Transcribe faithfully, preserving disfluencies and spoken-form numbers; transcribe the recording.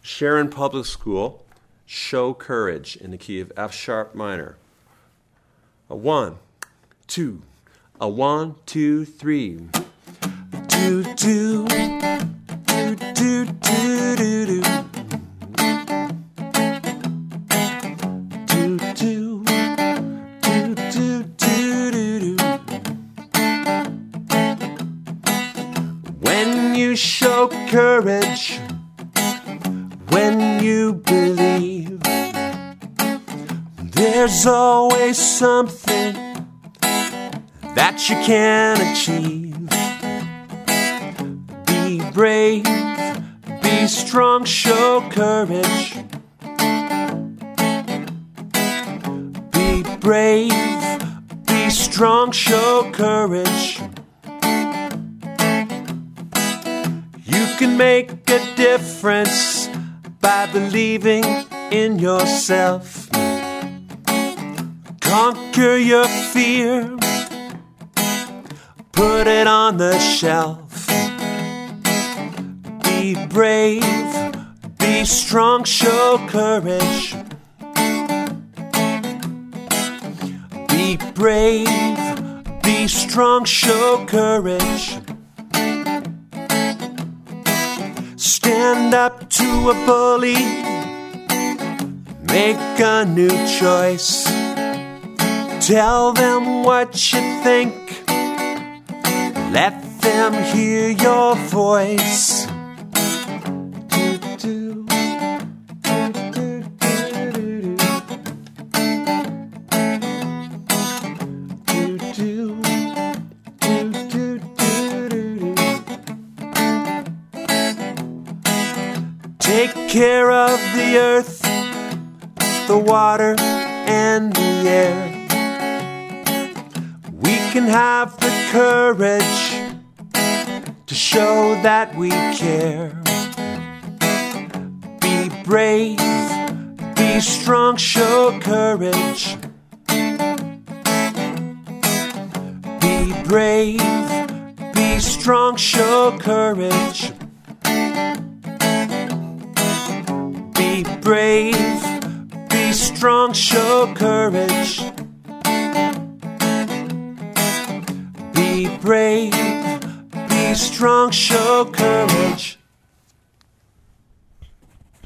Sharon Public School, Show Courage in the key of F sharp minor. A one, two, a one, two, three. Do, do, do, do, do, do, do. Do, do, do, do, do, do, do. When you show courage, when you believe, there's always something that you can achieve. Be brave, be strong, show courage. Be brave, be strong, show courage. You can make a difference by believing in yourself. Conquer your fear, put it on the shelf. Be brave, be strong, show courage. Be brave, be strong, show courage. Stand up to a bully, make a new choice. Tell them what you think, let them hear your voice. Do, do, do, do, do, do, do, do, do, do. Take care of the earth, the water, and the air. We can have the courage to show that we care. Be brave, be strong, show courage. Be brave, be strong, show courage. Be brave, be strong, show courage. Be brave, be strong, show courage.